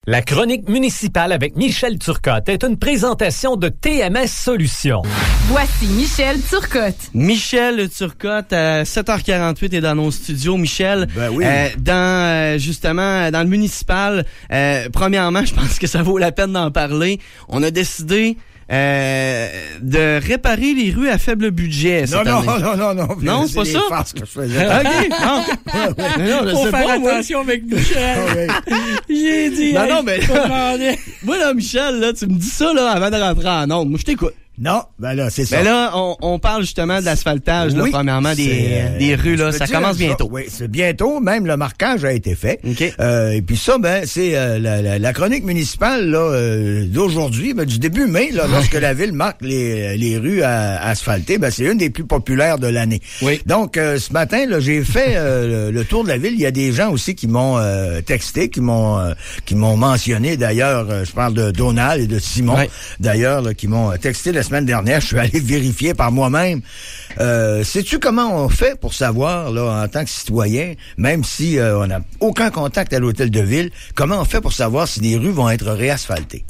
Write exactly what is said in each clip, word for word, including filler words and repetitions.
La chronique municipale avec Michel Turcotte est une présentation de T M S Solutions. Voici Michel Turcotte. Michel Turcotte, à sept heures quarante-huit est dans nos studios. Michel, ben oui. euh, dans euh, justement dans le municipal, euh, premièrement, je pense que ça vaut la peine d'en parler. On a décidé Euh, de réparer les rues à faible budget cette non, année. Non, non, non, non. Non, c'est pas ça? C'est que je faisais. OK, non. non, non, Faut je sais faire pas, moi. attention avec Michel. J'ai dit. Non, hey, non, mais moi, là, Michel, là, tu me dis ça, là, avant de rentrer en onde. Moi, je t'écoute. Non, ben là, c'est ça. Mais là, on, on parle justement de l'asphaltage, là, Oui, premièrement, des, euh, des rues, là. je Ça peux dire commence ça, bientôt. Oui, c'est bientôt. Même le marquage a été fait. OK. Euh, et puis ça, ben, c'est euh, la, la, la chronique municipale là euh, d'aujourd'hui, ben, du début mai, là, lorsque la ville marque les, les rues à, asphaltées, ben, c'est une des plus populaires de l'année. Oui. Donc, euh, ce matin, là, j'ai fait euh, le, le tour de la ville. Il y a des gens aussi qui m'ont euh, texté, qui m'ont euh, qui m'ont mentionné. D'ailleurs, euh, je parle de Donald et de Simon, oui. d'ailleurs, là, qui m'ont texté la semaine dernière. Je suis allé vérifier par moi-même. Euh, sais-tu comment on fait pour savoir, là, en tant que citoyen, même si euh, on n'a aucun contact à l'hôtel de ville, comment on fait pour savoir si les rues vont être réasphaltées?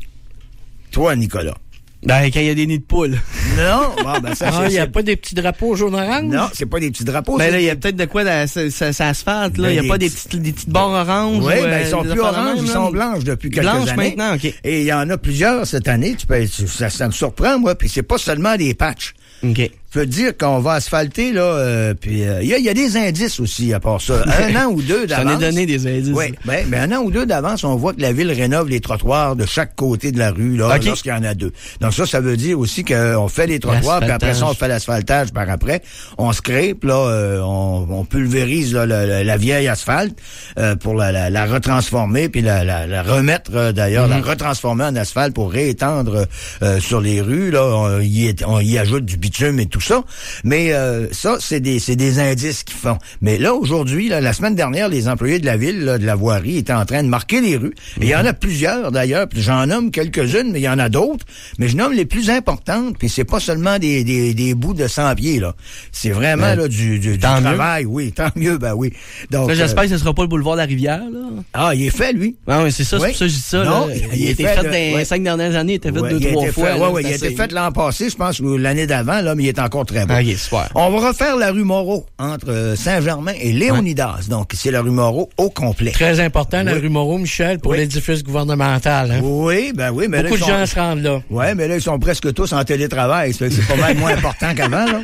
Toi, Nicolas. Ben, quand il y a des nids de poules. Non, bon, ben ça, Ah, c'est... il n'y a pas des petits drapeaux jaune-orange? Non, c'est pas des petits drapeaux. Ben c'est... là, il y a peut-être de quoi, dans, ça, ça, ça asphalte, là. Il Ben, n'y a pas des des petites, des petites barres oranges. Oui, ou, ben, euh, ils sont des plus affaires de oranges, même, ils là. sont blanches depuis quelques Blanches années. maintenant, OK. Et il y en a plusieurs cette année, tu peux, ça, ça me surprend, moi, puis c'est pas seulement des patchs. OK. Je peux te dire qu'on va asphalter, là, euh, puis il euh, y, a, y a des indices aussi, à part ça. Un an ou deux d'avance. J'en ai donné des indices. Oui, ben, ben, un an ou deux d'avance, on voit que la ville rénove les trottoirs de chaque côté de la rue, là, Okay. lorsqu'il y en a deux. Donc ça, ça veut dire aussi qu'on fait les trottoirs, puis après ça, on fait l'asphaltage par après. On scrape, là, euh, on, on pulvérise là, la, la, la vieille asphalte euh, pour la, la, la retransformer, puis la, la, la remettre, euh, d'ailleurs, mm-hmm. la retransformer en asphalte pour réétendre euh, sur les rues, là. On y, on y ajoute du bitume et tout ça. Mais euh, ça, c'est des c'est des indices qu'ils font. Mais là, aujourd'hui, là, la semaine dernière, les employés de la ville, là, de la voirie, étaient en train de marquer les rues. Et il y en a plusieurs, d'ailleurs. Puis j'en nomme quelques-unes, mais il y en a d'autres. Mais je nomme les plus importantes. Puis c'est pas seulement des, des, des bouts de cent pieds, là. C'est vraiment ben, là du, du, du travail. Oui, tant mieux, ben oui. Donc, là, j'espère euh, que ce sera pas le boulevard de la Rivière, là. Ah, il est fait, lui. Ah oui, c'est ça, oui. c'est pour ça que je dis ça. Non, là. il, Il, il a été fait, fait le, dans les ouais. cinq dernières années, il était fait ouais, deux, il trois été fois. Fait, là, ouais, ouais, il a assez... été fait l'an passé, je pense, ou l'année d'avant, là, mais il est encore très beau. OK, super. On va refaire la rue Moreau entre Saint-Germain et Léonidas. Ouais. Donc, c'est la rue Moreau au complet. Très important, la oui. rue Moreau, Michel, pour oui. l'édifice gouvernemental. Hein? Oui, ben oui. Mais beaucoup là, de gens sont... se rendent là. Oui, mais là, ils sont presque tous en télétravail. C'est pas mal moins important qu'avant, là.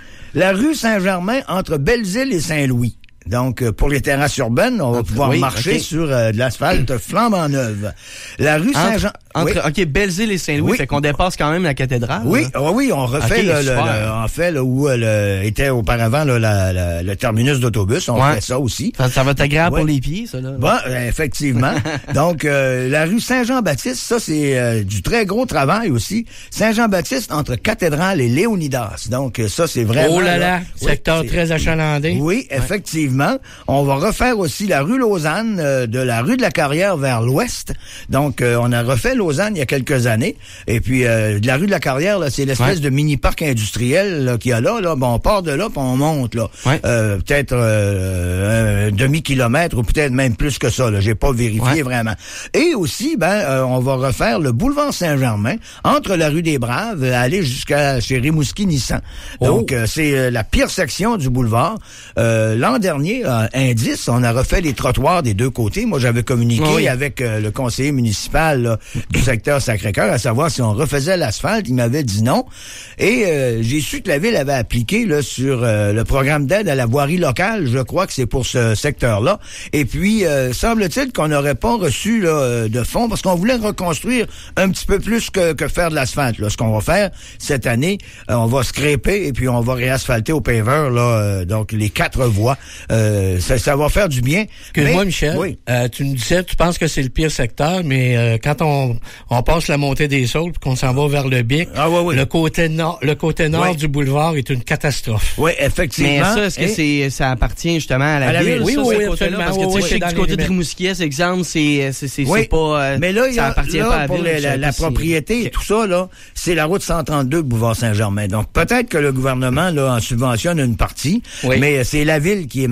La rue Saint-Germain entre Belleville et Saint-Louis. Donc, pour les terrasses urbaines, on va entre, pouvoir oui, marcher okay. sur euh, de l'asphalte flambant neuve. La rue Saint-Jean... Entre, oui. OK, Belleville et Saint-Louis, oui. fait qu'on dépasse quand même la cathédrale. Oui, oh, oui, on refait okay, le, le, le, en fait, là, où euh, le, était auparavant là, la, la, le terminus d'autobus. On ouais. fait ça aussi. Ça, ça va être agréable ouais. pour les pieds, ça, là. Bon, euh, effectivement. Donc, euh, la rue Saint-Jean-Baptiste, ça, c'est euh, du très gros travail aussi. Saint-Jean-Baptiste entre Cathédrale et Léonidas. Donc, ça, c'est vraiment... Oh là là, oui, secteur très achalandé. Oui, ouais. effectivement. On va refaire aussi la rue Lausanne, euh, de la rue de la Carrière vers l'ouest. Donc, euh, on a refait Lausanne il y a quelques années. Et puis, euh, de la rue de la Carrière, là, c'est l'espèce ouais. de mini-parc industriel là, qu'il y a là. là. Bon, on part de là, puis on monte, là. Ouais. Euh, peut-être euh, un demi-kilomètre ou peut-être même plus que ça. Là. J'ai pas vérifié ouais. vraiment. Et aussi, ben, euh, on va refaire le boulevard Saint-Germain entre la rue des Braves et aller jusqu'à chez Rimouski-Nissan. Oh. Donc, euh, c'est euh, la pire section du boulevard. Euh, l'an dernier, euh, indice, on a refait les trottoirs des deux côtés. Moi, j'avais communiqué oui. avec euh, le conseiller municipal là, du secteur Sacré-Cœur à savoir si on refaisait l'asphalte. Il m'avait dit non. Et euh, j'ai su que la ville avait appliqué là, sur euh, le programme d'aide à la voirie locale. Je crois que c'est pour ce secteur-là. Et puis, euh, semble-t-il qu'on n'aurait pas reçu là, de fonds parce qu'on voulait reconstruire un petit peu plus que, que faire de l'asphalte. Là. Ce qu'on va faire cette année, euh, on va scraper et puis on va réasphalter au paveur là, euh, donc les quatre voies. Euh, ça, ça va faire du bien. Excuse-moi, Michel. Oui. Euh, tu nous disais, tu penses que c'est le pire secteur, mais euh, quand on, on passe la montée des Saules puis qu'on s'en va vers le Bic, ah, oui, oui. le côté nord, le côté nord oui. du boulevard est une catastrophe. Oui, effectivement. Mais ça, est-ce que et... c'est ça appartient justement à la, à la ville? ville? Oui, ça, oui, oui, côté-là, parce que oui, tu sais, oui, je sais que du côté de Rimouskiès, exemple, c'est c'est c'est oui. c'est pas euh, mais là, il y a, ça appartient là, pas à la pour ville. Les, la, la propriété et tout ça là, c'est la route cent trente-deux boulevard Saint-Germain. Donc peut-être que le gouvernement là en subventionne une partie, oui. mais c'est la ville qui est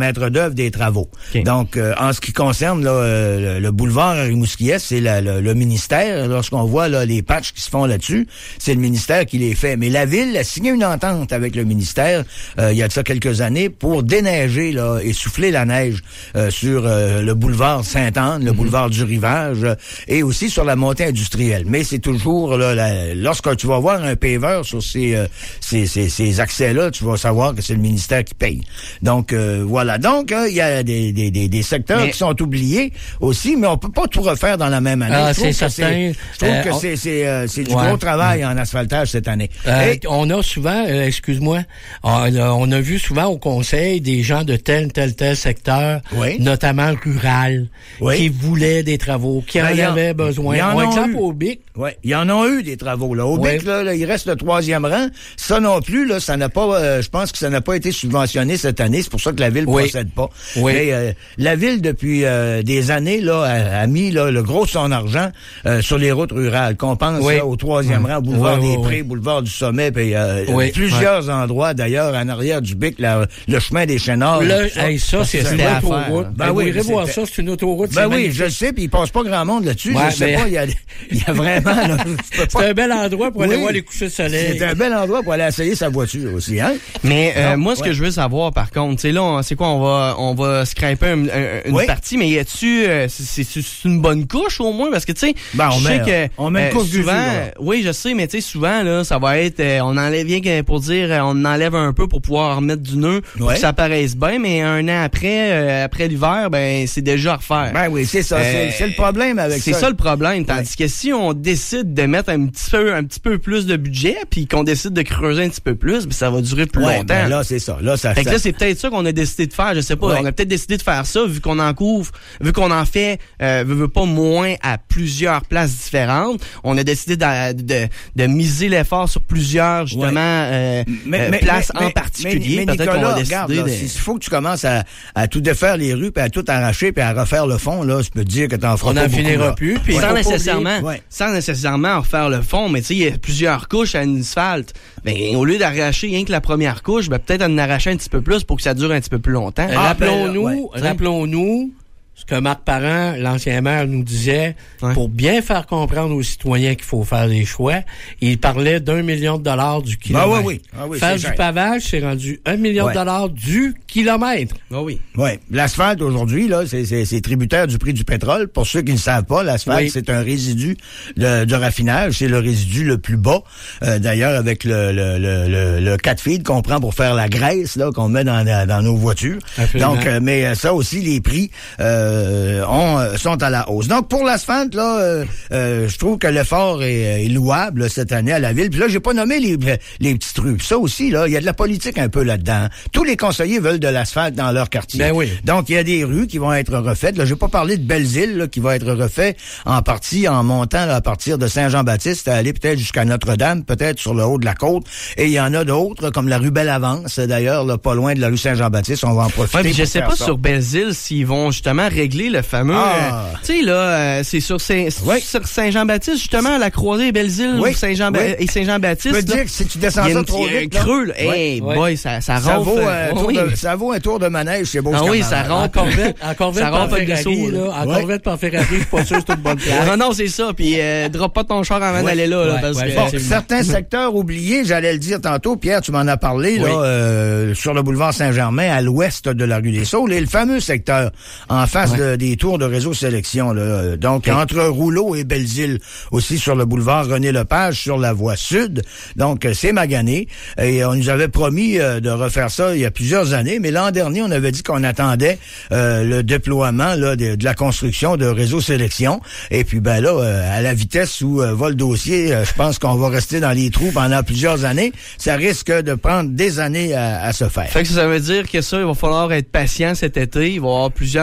maître d'œuvre des travaux. Okay. Donc, euh, en ce qui concerne là, euh, le, le boulevard Rimouskiès, c'est la, le, le ministère. Lorsqu'on voit là, les patchs qui se font là-dessus, c'est le ministère qui les fait. Mais la ville a signé une entente avec le ministère euh, il y a de ça quelques années pour déneiger là, et souffler la neige euh, sur euh, le boulevard Sainte-Anne, le mm-hmm. boulevard du Rivage euh, et aussi sur la montée industrielle. Mais c'est toujours, là, la, lorsque tu vas voir un paveur sur ces, euh, ces, ces, ces accès-là, tu vas savoir que c'est le ministère qui paye. Donc, euh, voilà. Donc, il euh, y a des, des, des, des secteurs mais... qui sont oubliés aussi, mais on peut pas tout refaire dans la même année. Ah, c'est certain. Je trouve euh, que on... c'est, c'est, euh, c'est du ouais. gros travail ouais. en asphaltage cette année. Euh, et... On a souvent, euh, excuse-moi, on a, on a vu souvent au conseil des gens de tel, tel, tel secteur, oui. notamment rural, oui. qui voulaient des travaux, qui ben, en, en avaient besoin. Par exemple, eu. au B I C. Oui, il y en a eu des travaux. Là. Au oui. B I C, là, là, il reste le troisième rang. Ça non plus, là, ça n'a pas, euh, je pense que ça n'a pas été subventionné cette année. C'est pour ça que la ville ne oui. procède pas. Oui. Mais euh, la ville, depuis euh, des années, là, a, a mis là, le gros de son argent euh, sur les routes rurales. Qu'on pense oui. là, au troisième oui. rang, boulevard oui, des oui, Prés, oui. boulevard du Sommet, puis euh, oui. plusieurs oui. endroits d'ailleurs en arrière du B I C, la, le chemin des Chénards. Là, ça, hey, ça c'est, c'est une autoroute. Ben ben oui, vous irez voir ça, c'est une autoroute. Ben oui, magnifique. Je le sais, puis il passe pas grand monde là-dessus. Ouais, je sais mais... pas, il y a, il y a vraiment... Là, c'est pas... un bel endroit pour aller oui. voir les couchers de soleil. C'est un bel endroit pour aller essayer sa voiture aussi, hein? Mais euh, non, moi, ce ouais. que je veux savoir, par contre, tu sais, là, on, c'est quoi, on va on va scraper un, un, une oui. partie, mais y a-tu... Euh, c'est, c'est, c'est une bonne couche, au moins? Parce que, tu sais, ben, je sais que... On met une couche souvent, du oui, je sais, mais tu sais, souvent, là, ça va être... Euh, on enlève bien pour dire, euh, on enlève un peu pour pouvoir remettre du nœud, pour ouais. que ça paraisse bien, mais un an après, euh, après l'hiver, ben, c'est déjà à refaire. Ben oui, c'est ça. Euh, c'est, c'est le problème avec c'est ça. C'est ça le problème. Tandis ouais. que si on décide de mettre un petit peu, un petit peu plus de budget, puis qu'on décide de creuser un petit peu plus, ben, ça va durer plus ouais, longtemps. Ben là, c'est ça. Là, ça fait ça... que là, c'est peut-être ça qu'on a décidé de faire. Je sais pas. Ouais. On a peut-être décidé de faire ça, vu qu'on en couvre, vu qu'on en fait, euh, veut, veut pas moins à plusieurs places différentes. On a décidé de, de, de miser l'effort sur plusieurs, justement, ouais. euh, mais, euh, mais, places mais, en particulier. Mais, mais peut-être Nicolas, qu'on va regarde, décider là, de... s'il faut que tu commences à, à tout défaire les rues, puis à tout arracher, puis à refaire le fond, là, je peux te dire que t'en feras on pas beaucoup. On n'en finira plus. Puis sans nécessairement, ouais. sans nécessairement refaire le fond, mais tu sais, il y a plusieurs couches à une asphalte. Ben, au lieu d'arracher rien que la première couche, ben, peut-être en arracher un petit peu plus pour que ça dure un petit peu plus longtemps. Euh, ah, rappelons-nous, ben, ouais, rappelons-nous ce que Marc Parent, l'ancien maire, nous disait, ouais. pour bien faire comprendre aux citoyens qu'il faut faire des choix, il parlait d'un million de dollars du kilomètre. Ah oui, oui. Ah oui, faire du pavage, c'est rendu un million ouais. de dollars du kilomètre. Ah oui. Oui. L'asphalte, aujourd'hui, là, c'est, c'est, c'est tributaire du prix du pétrole. Pour ceux qui ne savent pas, l'asphalte, oui. c'est un résidu de, de raffinage. C'est le résidu le plus bas. Euh, d'ailleurs, avec le, le, le, le, le cat feed qu'on prend pour faire la graisse, là, qu'on met dans, dans nos voitures. Absolument. Donc, euh, mais ça aussi, les prix, euh, Euh, ont, sont à la hausse. Donc, pour l'asphalte, là, euh, euh, je trouve que l'effort est, est louable là, cette année à la ville. Puis là, j'ai pas nommé les, les petites rues. Puis ça aussi, là, il y a de la politique un peu là-dedans. Tous les conseillers veulent de l'asphalte dans leur quartier. Ben oui. Donc, il y a des rues qui vont être refaites. Là, j'ai pas parlé de Belleville, là, qui va être refait en partie en montant là, à partir de Saint-Jean-Baptiste, à aller peut-être jusqu'à Notre-Dame, peut-être sur le haut de la côte. Et il y en a d'autres, comme la rue Bellavance, d'ailleurs, là, pas loin de la rue Saint-Jean-Baptiste. On va en profiter. Ouais, mais je sais pas ça. Sur Belleville s'ils vont justement régler le fameux... Ah. Euh, tu sais, là, euh, c'est sur, Saint, oui. sur Saint-Jean-Baptiste, justement, à la croisée Belleville oui. Saint-Jean oui. et Saint-Jean-Baptiste. Je peux te dire que si tu descends ça trop vite, un creux, là. Oui. Hey, oui. boy, ça, ça, ça ronfle. Vaut, euh, oui. de, ça vaut un tour de manège chez Beau. Ah oui, ça ronfle. Encore vite, encore vite par Ferrari, là. Encore vite par Ferrari, je suis pas sûr que c'est une bonne place. Non, non, c'est ça. Puis, euh, drop pas ton char avant d'aller là, là, parce que... Bon, certains secteurs oubliés, j'allais le dire tantôt, Pierre, tu m'en as parlé, là, euh, sur le boulevard Saint-Germain, à l'ouest de la rue des Saules, et le fameux secteur en face de, des tours de réseau sélection, là. Donc, okay. entre Rouleau et Belleville, aussi sur le boulevard René-Lepage, sur la voie sud. Donc, c'est magané. Et on nous avait promis euh, de refaire ça il y a plusieurs années, mais l'an dernier, on avait dit qu'on attendait euh, le déploiement là, de, de la construction de réseau sélection. Et puis, ben là, euh, à la vitesse où euh, va le dossier, euh, je pense qu'on va rester dans les trous pendant plusieurs années. Ça risque de prendre des années à, à se faire. Fait que ça veut dire que ça, il va falloir être patient cet été. Il va y avoir plusieurs, justement,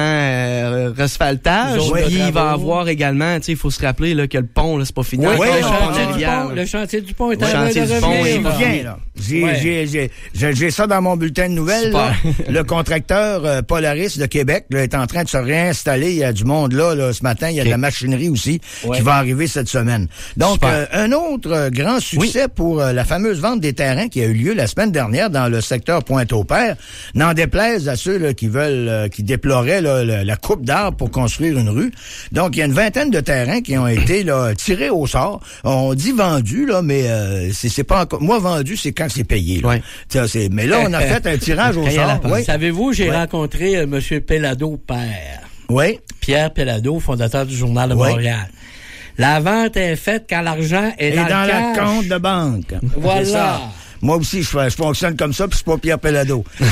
euh, asphaltage. Puis il va avoir également, tu sais, il faut se rappeler là, que le pont, là, c'est pas fini. Oui, oui, le, le, chantier pont de la rivière, pont, le chantier du pont est en train de revenir. Bien, là. J'ai, ouais. j'ai, j'ai, j'ai, j'ai ça dans mon bulletin de nouvelles. Là. Le contracteur euh, Polaris de Québec là, est en train de se réinstaller. Il y a du monde là, là ce matin. Il y a okay. de la machinerie aussi ouais. qui va arriver cette semaine. Donc, euh, un autre euh, grand succès oui. pour euh, la fameuse vente des terrains qui a eu lieu la semaine dernière dans le secteur Pointe-au-Père. N'en déplaise à ceux là, qui veulent, euh, qui déploraient là, la, la coupe d'arbres pour construire une rue. Donc, il y a une vingtaine de terrains qui ont été là, tirés au sort. On dit vendus, là, mais euh, c'est, c'est pas encore... Moi, vendu, c'est quand c'est payé. Là. Ouais. C'est... Mais là, on a fait un tirage au sort. Oui. Savez-vous, j'ai ouais. rencontré euh, M. Pellado père. Oui. Pierre Pellado, fondateur du Journal de oui. Montréal. La vente est faite quand l'argent est Et dans, dans le la cash. compte de banque. Voilà. Moi aussi, je, je fonctionne comme ça, puis c'est pas Pierre Pellado. Donc,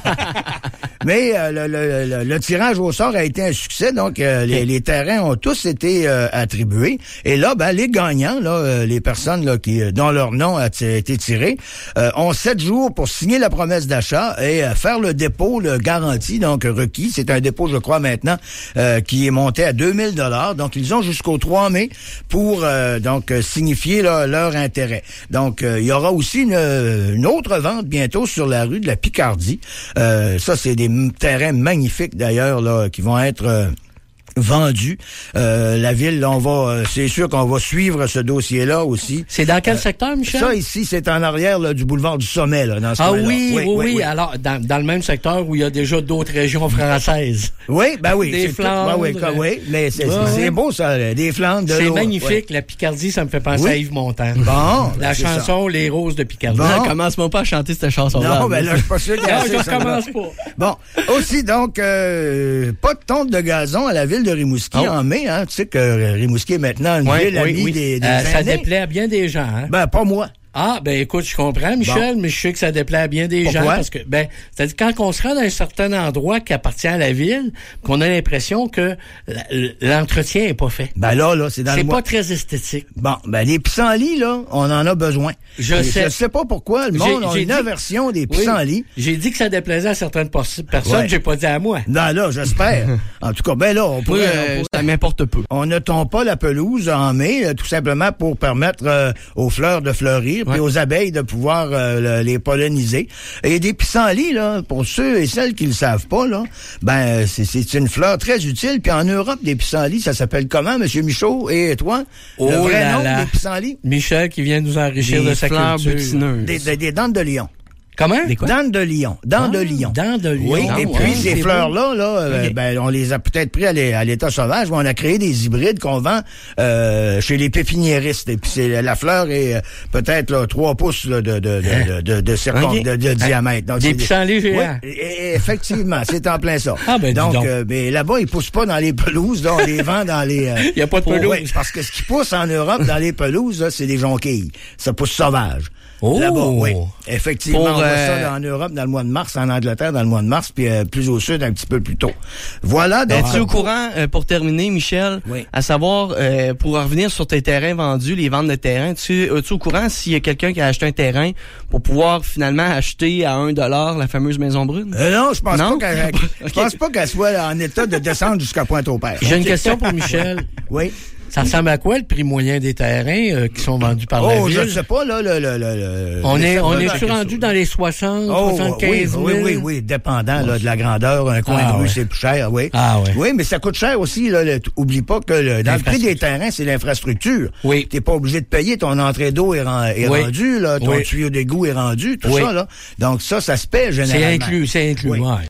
mais euh, le, le, le, le tirage au sort a été un succès, donc euh, les, les terrains ont tous été euh, attribués. Et là, ben les gagnants, là, euh, les personnes là qui dont leur nom a t- été tiré, euh, ont sept jours pour signer la promesse d'achat et euh, faire le dépôt, le garanti, donc requis. C'est un dépôt, je crois maintenant, euh, qui est monté à deux mille dollars. Donc ils ont jusqu'au trois mai pour euh, donc signifier là, leur intérêt. Donc euh, il y aura aussi une une autre vente bientôt sur la rue de la Picardie. Euh, ça, c'est des m- terrains magnifiques d'ailleurs là qui vont être euh, vendus. Euh, la ville, là, on va, euh, c'est sûr qu'on va suivre ce dossier-là aussi. C'est dans quel euh, secteur, Michel? Ça ici, c'est en arrière là, du boulevard du Sommet, là, dans ce Ah coin-là. oui, oui, oui, oui, oui. Alors, dans, dans le même secteur où il y a déjà d'autres régions françaises. Oui, ben oui. Des Flandres. Tout, oui, oui, oui, mais c'est, ouais. c'est beau ça, des Flandres. De c'est l'eau, magnifique. ouais. La Picardie, ça me fait penser oui. à Yves Montand. Bon. La chanson ça. Les Roses de Picardie. Bon. Non, commence-moi pas à chanter cette chanson-là. Non, ben là, je suis pas sûr qu'il y a Non, je commence pas. Bon. Aussi, donc, euh, pas de tonte de gazon à la ville de Rimouski oh. en mai, hein. Tu sais que Rimouski est maintenant une oui, ville oui, amie oui. des, des euh, années. Ça déplaît à bien des gens, hein? Ben, pas moi. Ah, ben écoute, je comprends, Michel, bon. mais je sais que ça déplaît à bien des Pourquoi? gens. Parce que, ben, c'est-à-dire quand on se rend dans un certain endroit qui appartient à la ville, qu'on a l'impression que l'entretien est pas fait. Ben là, là, c'est dans c'est le pas mois. très esthétique. Bon, ben les pissenlits, là, on en a besoin. Je Et sais. Je sais pas pourquoi le monde j'ai, a une dit... aversion des pissenlits. Oui, j'ai dit que ça déplaisait à certaines personnes, ouais. j'ai pas dit à moi. Non, là, j'espère. En tout cas, ben là, on pourrait... Oui, euh, on pourrait... ça m'importe peu. On ne tombe pas la pelouse en mai, euh, tout simplement pour permettre euh, aux fleurs de fleurir, puis ouais. aux abeilles de pouvoir euh, les polliniser. Et des pissenlits, là, pour ceux et celles qui le savent pas, là, ben c'est, c'est une fleur très utile. Puis en Europe, des pissenlits, ça s'appelle comment, Monsieur Michaud et toi? Oh le vrai là nom là. des pissenlits? Michel qui vient nous enrichir des de sa fleurs culture. butineuses. Des, des, des dents de lion. Comment? Des quoi? Dents de lion. Dents ah, de lion. Dents de lion. Oui, ah, et ouais, puis ces fleurs-là, là, okay. euh, ben, on les a peut-être pris à, l'é- à l'état sauvage, mais on a créé des hybrides qu'on vend euh, chez les pépiniéristes. Et puis c'est, la fleur est euh, peut-être là, trois pouces là, de, de, de, de, de, de, circon, okay. de, de hein? diamètre. Donc, des pissenlits géants. Oui, effectivement, c'est en plein ça. Ah, ben, donc, donc. Euh, ben, là-bas, ils poussent pas dans les pelouses, là, on les vend dans les... Euh, Il y a pas de pelouse. Ouais, parce que ce qui pousse en Europe dans les pelouses, là, c'est des jonquilles. Ça pousse sauvage. Oh. Là-bas, oui. Effectivement, Pour, on voit euh... ça en Europe dans le mois de mars, en Angleterre dans le mois de mars, puis euh, plus au sud un petit peu plus tôt. Voilà. Donc, es-tu au courant, euh, pour terminer, Michel, oui. à savoir, euh, pour revenir sur tes terrains vendus, les ventes de terrains, tu es-tu au courant s'il y a quelqu'un qui a acheté un terrain pour pouvoir finalement acheter à un dollar la fameuse Maison Brune? Euh, non, je pense non? pas qu'elle, je okay. pense pas qu'elle soit en état de descendre jusqu'à Pointe-au-Père. J'ai une question pour Michel. Oui. Ça ressemble à quoi le prix moyen des terrains euh, qui sont vendus par oh, la ville? Oh, je ne sais pas, là, le, le, le, On le est, on est-tu rendu dans les soixante, oh, soixante-quinze oui, mille? oui, oui, oui, dépendant, là, de la grandeur, un coin ah, de rue, ouais. c'est plus cher, oui. Ah, ouais. Oui, mais ça coûte cher aussi, là, le, oublie pas que le, dans le prix des terrains, c'est l'infrastructure. Oui. T'es pas obligé de payer, ton entrée d'eau est, ren, est oui. rendue, là, ton oui. tuyau d'égout est rendu, tout oui. ça, là. Donc ça, ça se paie généralement. C'est inclus, c'est inclus, oui. ouais.